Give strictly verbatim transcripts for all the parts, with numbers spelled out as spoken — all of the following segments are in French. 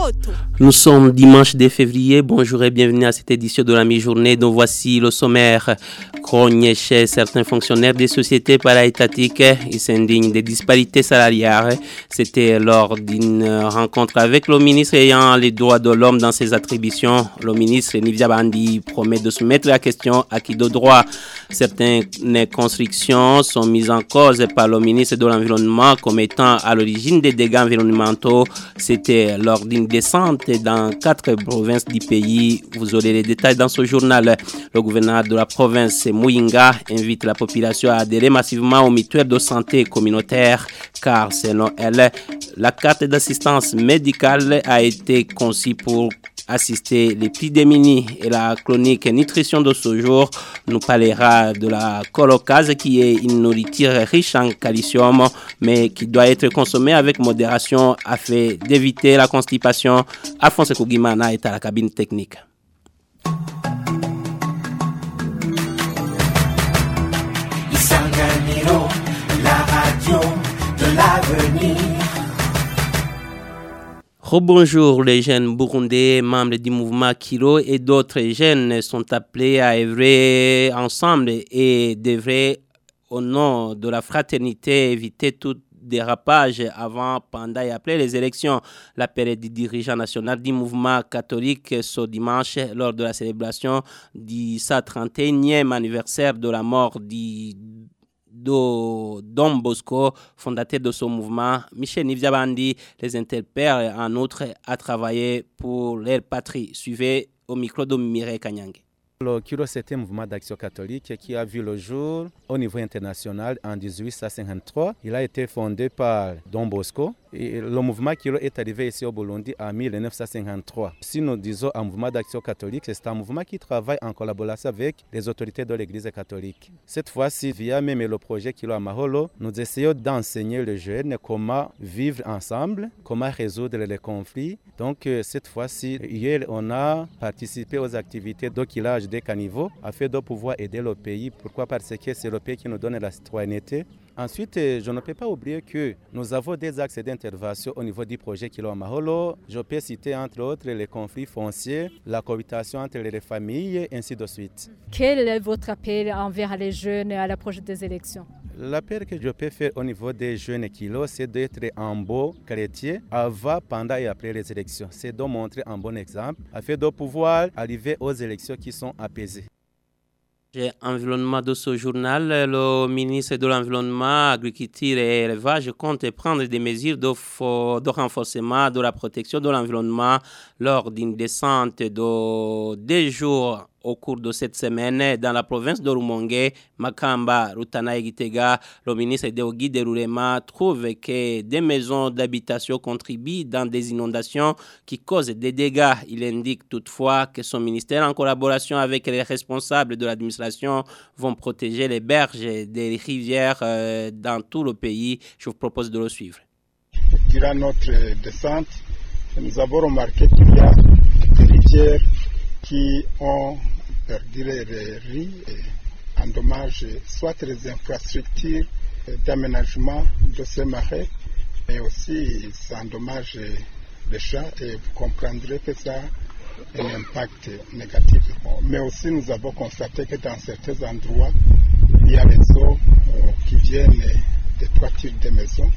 Nous sommes dimanche deux février. Bonjour et bienvenue à cette édition de la mi-journée. Donc voici le sommaire. Grogne chez certains fonctionnaires des sociétés para-étatiques. Ils s'indignent des disparités salariales. C'était lors d'une rencontre avec le ministre ayant les droits de l'homme dans ses attributions. Le ministre Nivia Bandi promet de soumettre la question à qui de droit. Certaines constructions sont mises en cause par le ministre de l'Environnement comme étant à l'origine des dégâts environnementaux. C'était lors d'une descente dans quatre provinces du pays. Vous aurez les détails dans ce journal. Le gouverneur de la province, Muyinga, invite la population à adhérer massivement aux mutuelles de santé communautaire car selon elle, la carte d'assistance médicale a été conçue pour assister les plus démunis. Et la chronique nutrition de ce jour nous parlera de la colocase qui est une nourriture riche en calcium mais qui doit être consommée avec modération afin d'éviter la constipation. Alphonse Kougimana est à la cabine technique. Isanganiro, la radio de l'avenir. Rebonjour, les jeunes burundais, membres du mouvement Kilo et d'autres jeunes sont appelés à œuvrer ensemble et devraient, au nom de la fraternité, éviter tout dérapage avant, pendant et après les élections. L'appel du dirigeant national du mouvement catholique ce dimanche lors de la célébration du cent trente et unième anniversaire de la mort du de Don Bosco, fondateur de ce mouvement. Michel Nivia Bandi les interpelle en outre à travailler pour leur patrie. Suivez au micro de Mireille Kanyange. Le Kilo, c'est un mouvement d'action catholique qui a vu le jour au niveau international en dix-huit cent cinquante-trois. Il a été fondé par Don Bosco. Et le mouvement Kilo est arrivé ici au Burundi en mille neuf cent cinquante-trois. Si nous disons un mouvement d'action catholique, c'est un mouvement qui travaille en collaboration avec les autorités de l'Église catholique. Cette fois-ci, via même le projet Kilo Amaholo, nous essayons d'enseigner les jeunes comment vivre ensemble, comment résoudre les conflits. Donc cette fois-ci, hier, on a participé aux activités d'oquilage des caniveaux afin de pouvoir aider le pays. Pourquoi? Parce que c'est le pays qui nous donne la citoyenneté. Ensuite, je ne peux pas oublier que nous avons des axes d'intervention au niveau du projet Kilo Amaholo. Je peux citer entre autres les conflits fonciers, la cohabitation entre les familles, et ainsi de suite. Quel est votre appel envers les jeunes à l'approche des élections? L'appel que je peux faire au niveau des jeunes Kilo, c'est d'être un beau chrétien avant, pendant et après les élections. C'est de montrer un bon exemple afin de pouvoir arriver aux élections qui sont apaisées. Environnement de ce journal, le ministre de l'Environnement, Agriculture et Élevage compte prendre des mesures de, fo- de renforcement de la protection de l'environnement lors d'une descente de deux jours au cours de cette semaine dans la province de Rumonge, Makamba, Rutana et Gitega. Le ministre Deogi Derurema trouve que des maisons d'habitation contribuent dans des inondations qui causent des dégâts. Il indique toutefois que son ministère, en collaboration avec les responsables de l'administration, vont protéger les berges des rivières euh, dans tout le pays. Je vous propose de le suivre. Durant notre descente, nous avons remarqué qu'il y a des rivières qui ont perdu les riz et endommagent soit les infrastructures d'aménagement de ces marais, mais aussi ça endommage les champs et vous comprendrez que ça a un impact négatif. Mais aussi nous avons constaté que dans certains endroits, il y a les eaux qui viennent des toitures des maisons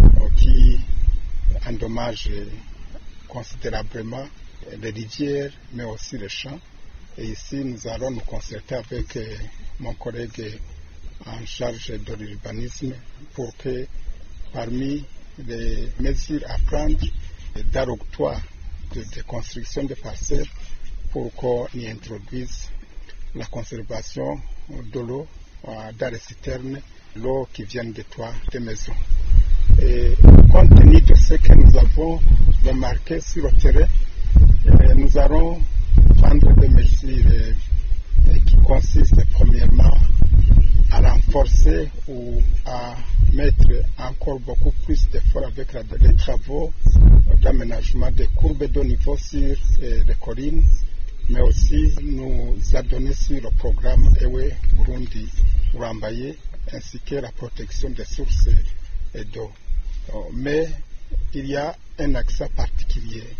qui endommagent considérablement les rivières, mais aussi les champs. Et ici, nous allons nous concerter avec euh, mon collègue en charge de l'urbanisme pour que, parmi les mesures à prendre, d'arroctoire de, de construction de parcelles, pour qu'on y introduise la conservation de l'eau euh, dans les citernes, l'eau qui vient des toits des maisons. Et compte tenu de ce que nous avons remarqué sur le terrain, nous allons prendre des mesures qui consistent premièrement à renforcer ou à mettre encore beaucoup plus d'efforts avec les travaux d'aménagement des courbes de niveau sur les collines, mais aussi nous adonner sur le programme Ewe Burundi Urambaye ainsi que la protection des sources d'eau. Mais il y a un accent particulier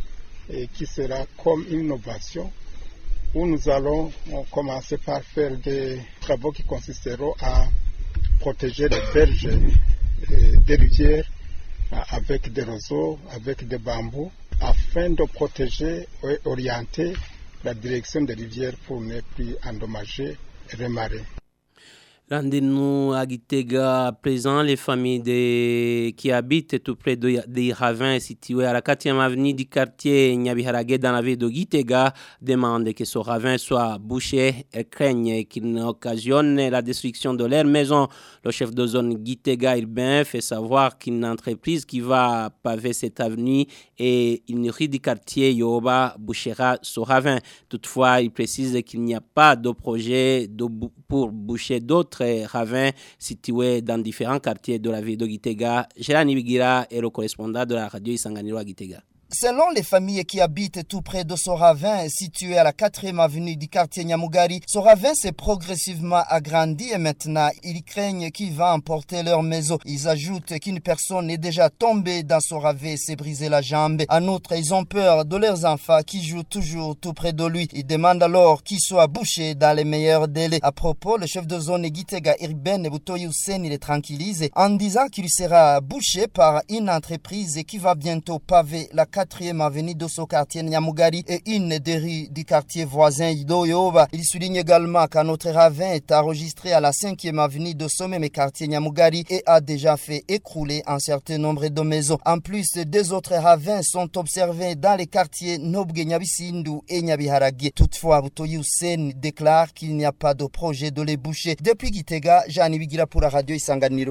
et qui sera comme une innovation où nous allons commencer par faire des travaux qui consisteront à protéger les berges des rivières avec des roseaux, avec des bambous, afin de protéger et orienter la direction des rivières pour ne plus endommager les marées. Rendez-nous à Gitega à présent. Les familles de... qui habitent tout près de... des ravins situés à la quatrième avenue du quartier Nyabiharage dans la ville de Gitega demandent que ce ravin soit bouché et craignent qu'il occasionne la destruction de leur maison. Le chef de zone Gitega urbain fait savoir qu'une entreprise qui va paver cette avenue et une rue du quartier Yoba bouchera ce ravin. Toutefois, il précise qu'il n'y a pas de projet de... pour boucher d'autres ravins situés dans différents quartiers de la ville de Gitega. Gérani Bigira est le correspondant de la radio Isanganiro à Gitega. Selon les familles qui habitent tout près de ce ravin situé à la quatrième avenue du quartier Nyamugari, ce ravin s'est progressivement agrandi et maintenant ils craignent qu'il va emporter leur maison. Ils ajoutent qu'une personne est déjà tombée dans ce ravin et s'est brisé la jambe. En outre, ils ont peur de leurs enfants qui jouent toujours tout près de lui. Ils demandent alors qu'il soit bouché dans les meilleurs délais. À propos, le chef de zone Gitega urbaine Butoyi Hussein les tranquillise en disant qu'il sera bouché par une entreprise qui va bientôt paver la quatrième avenue de ce quartier Nyamugari et une des rues du quartier voisin Idoyoba. Il souligne également qu'un autre ravin est enregistré à la cinquième avenue de ce même quartier Nyamugari et a déjà fait écrouler un certain nombre de maisons. En plus, deux autres ravins sont observés dans les quartiers Nobge Nyabisindu et Nyabiharage. Toutefois, Butoyi Hussein déclare qu'il n'y a pas de projet de les boucher. Depuis Gitega, Jeanne Bigira pour la radio Isanganiro.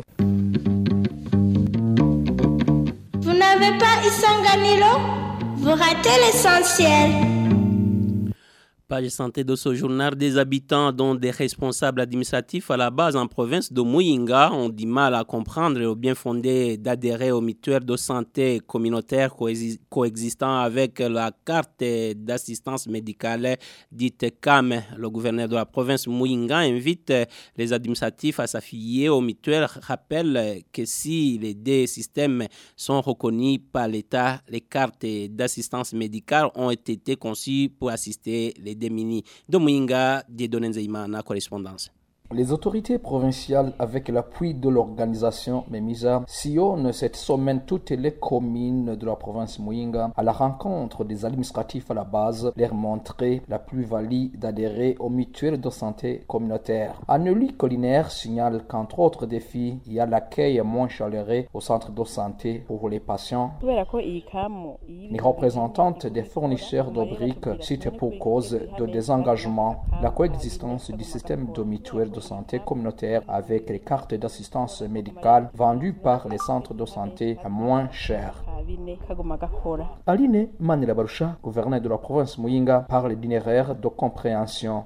Vous n'avez pas Isanganiro? Vous ratez l'essentiel. Page santé de ce journal, des habitants dont des responsables administratifs à la base en province de Muyinga ont du mal à comprendre le bien fondé d'adhérer aux mutuelles de santé communautaires coexistant avec la carte d'assistance médicale dite C A M. Le gouverneur de la province Muyinga invite les administratifs à s'affilier aux mutuelles, rappelle que si les deux systèmes sont reconnus par l'État, les cartes d'assistance médicale ont été conçues pour assister les Demini de Muyinga, Dieudonné Nzeyimana, correspondance. Les autorités provinciales, avec l'appui de l'organisation Memisa, sillonnent cette semaine toutes les communes de la province Muyinga à la rencontre des administratifs à la base, leur montrer la plus-value d'adhérer aux mutuelles de santé communautaires. Anneli Collinaire signale qu'entre autres défis, il y a l'accueil moins chaleureux au centre de santé pour les patients. Les représentantes des fournisseurs de briques citent pour cause de désengagement la coexistence du système de mutuelles de santé communautaire avec les cartes d'assistance médicale vendues par les centres de santé à moins cher. Aline Manilabarusha, gouverneur de la province Muyinga, parle d'une erreur de compréhension.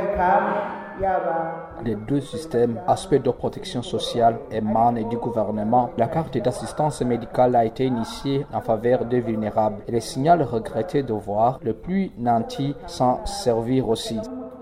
Les deux systèmes, aspect de protection sociale, émanent du gouvernement. La carte d'assistance médicale a été initiée en faveur des vulnérables. Et les signaux regrettés de voir le plus nanti s'en servir aussi.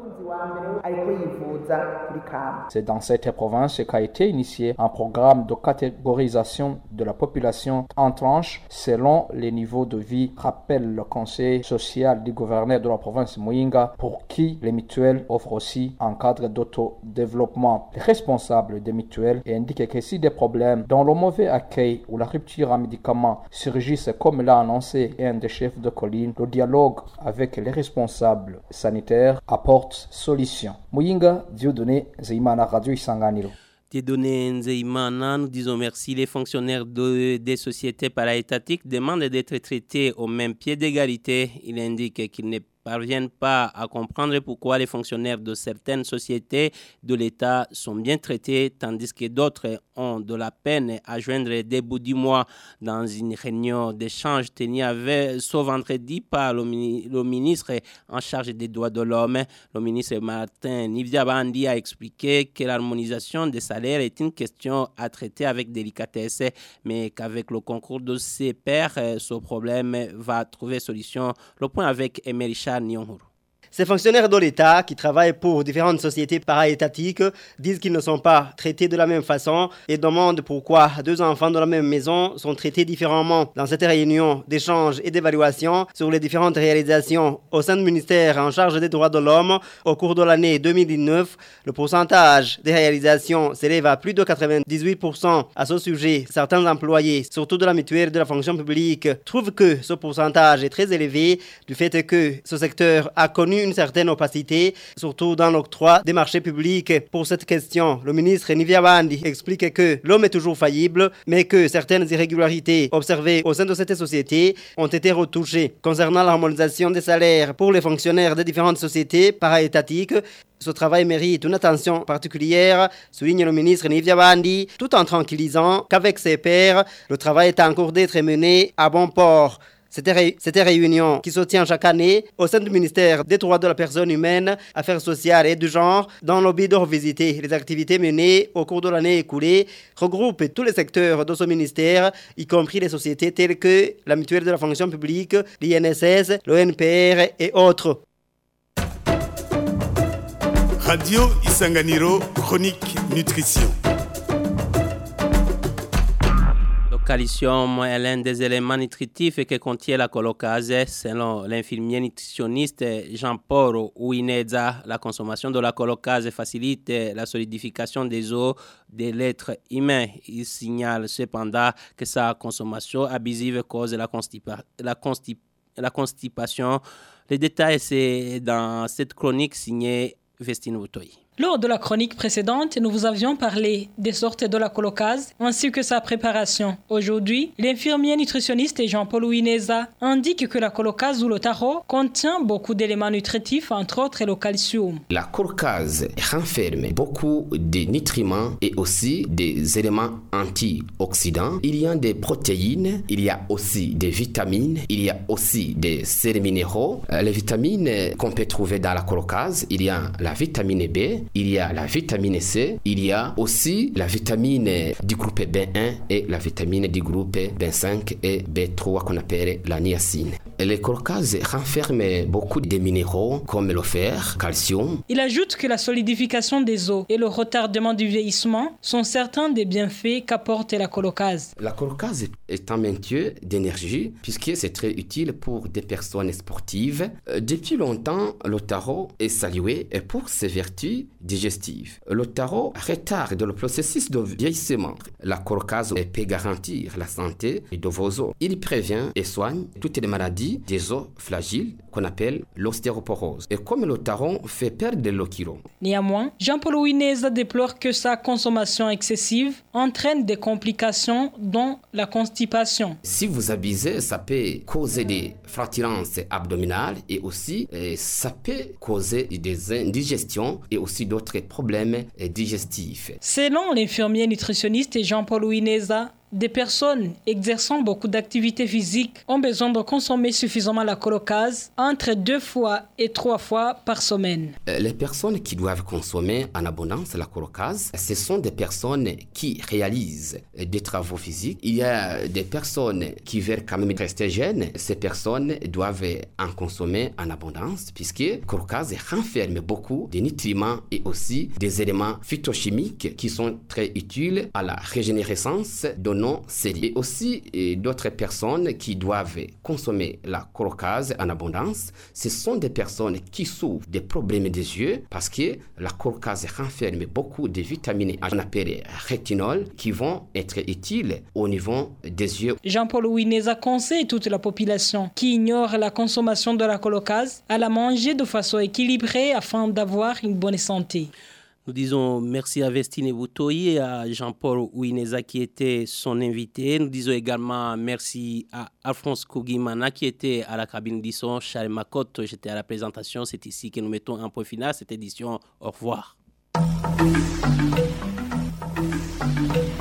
C'est dans cette province qu'a été initié un programme de catégorisation de la population en tranches selon les niveaux de vie, rappelle le conseil social du gouverneur de la province Muyinga, pour qui les mutuelles offrent aussi un cadre d'autodéveloppement. Les responsables des mutuelles indiquent que si des problèmes dont le mauvais accueil ou la rupture en médicaments surgissent comme l'a annoncé un des chefs de colline, le dialogue avec les responsables sanitaires apporte solution. Muyinga, Dieudonné Nzeyimana, Radio Isanganiro. Dieudonné Nzeyimana, nous disons merci. Les fonctionnaires de, des sociétés para-étatiques demandent d'être traités au même pied d'égalité. Il indique qu'ils ne parviennent pas à comprendre pourquoi les fonctionnaires de certaines sociétés de l'État sont bien traités, tandis que d'autres ont de la peine à joindre les débuts du mois. Dans une réunion d'échange tenue avec, ce vendredi par le, le ministre en charge des droits de l'homme, le ministre Martin Nivyabandi a expliqué que l'harmonisation des salaires est une question à traiter avec délicatesse, mais qu'avec le concours de ses pairs, ce problème va trouver solution. Le point avec Emery Nyonhuru. Ces fonctionnaires de l'État qui travaillent pour différentes sociétés para-étatiques disent qu'ils ne sont pas traités de la même façon et demandent pourquoi deux enfants de la même maison sont traités différemment. Dans cette réunion d'échange et d'évaluation sur les différentes réalisations au sein du ministère en charge des droits de l'homme, au cours de l'année deux mille dix-neuf, le pourcentage des réalisations s'élève à plus de quatre-vingt-dix-huit pour cent. À ce sujet, certains employés, surtout de la mutuelle de la fonction publique, trouvent que ce pourcentage est très élevé du fait que ce secteur a connu une certaine opacité, surtout dans l'octroi des marchés publics. Pour cette question, le ministre Nivyabandi explique que l'homme est toujours faillible, mais que certaines irrégularités observées au sein de cette société ont été retouchées. Concernant l'harmonisation des salaires pour les fonctionnaires des différentes sociétés para-étatiques, ce travail mérite une attention particulière, souligne le ministre Nivyabandi, tout en tranquillisant qu'avec ses pairs, le travail est encore d'être mené à bon port. Cette, ré- cette réunion qui se tient chaque année au sein du ministère des droits de la personne humaine, affaires sociales et du genre, dans le but de revisiter les activités menées au cours de l'année écoulée, regroupe tous les secteurs de ce ministère, y compris les sociétés telles que la mutuelle de la fonction publique, l'I N S S, l'O N P R et autres. Radio Isanganiro, chronique nutrition. Le calcium est l'un des éléments nutritifs que contient la colocase. Selon l'infirmier nutritionniste Jean-Paul Ouineza, la consommation de la colocase facilite la solidification des os de l'être humain. Il signale cependant que sa consommation abusive cause la, constipa- la, constip- la constipation. Les détails, c'est dans cette chronique signée Vestine Boutoy. Lors de la chronique précédente, nous vous avions parlé des sortes de la colocase ainsi que sa préparation. Aujourd'hui, l'infirmier nutritionniste Jean-Paul Ouineza indique que la colocase ou le taro contient beaucoup d'éléments nutritifs, entre autres le calcium. La colocase renferme beaucoup de nutriments et aussi des éléments antioxydants. Il y a des protéines, il y a aussi des vitamines, il y a aussi des sels minéraux. Les vitamines qu'on peut trouver dans la colocase, il y a la vitamine B, il y a la vitamine C, il y a aussi la vitamine du groupe B un et la vitamine du groupe B cinq et B trois qu'on appelle la niacine. Les colocases renferment beaucoup de minéraux comme le fer, calcium. Il ajoute que la solidification des os et le retardement du vieillissement sont certains des bienfaits qu'apporte la colocase. La colocase est un maintien d'énergie puisque c'est très utile pour des personnes sportives. Depuis longtemps, le taro est salué pour ses vertus digestives. Le taro retarde le processus de vieillissement. La colocase peut garantir la santé de vos os. Il prévient et soigne toutes les maladies des os fragiles qu'on appelle l'ostéoporose. Et comme le taro fait perdre le kilo. Néanmoins, Jean-Paul Ouineza déplore que sa consommation excessive entraîne des complications dont la constipation. Si vous abusez, ça peut causer des flatulences abdominales et aussi et ça peut causer des indigestions et aussi d'autres problèmes digestifs. Selon l'infirmier nutritionniste Jean-Paul Ouineza, des personnes exerçant beaucoup d'activités physiques ont besoin de consommer suffisamment la colocase entre deux fois et trois fois par semaine. Les personnes qui doivent consommer en abondance la colocase, ce sont des personnes qui réalisent des travaux physiques. Il y a des personnes qui veulent quand même rester jeunes. Ces personnes doivent en consommer en abondance puisque colocase renferme beaucoup de nutriments et aussi des éléments phytochimiques qui sont très utiles à la régénérescence de cellules. Et aussi et d'autres personnes qui doivent consommer la colocase en abondance, ce sont des personnes qui souffrent des problèmes des yeux parce que la colocase renferme beaucoup de vitamines qu'on appelle rétinol qui vont être utiles au niveau des yeux. Jean-Paul Ouineza conseille toute la population qui ignore la consommation de la colocase à la manger de façon équilibrée afin d'avoir une bonne santé. Nous disons merci à Vestine Boutoy et à Jean-Paul Ouineza qui était son invité. Nous disons également merci à Alphonse Kougimana qui était à la cabine d'édition. Charles Macotte, j'étais à la présentation. C'est ici que nous mettons un point final à cette édition. Au revoir.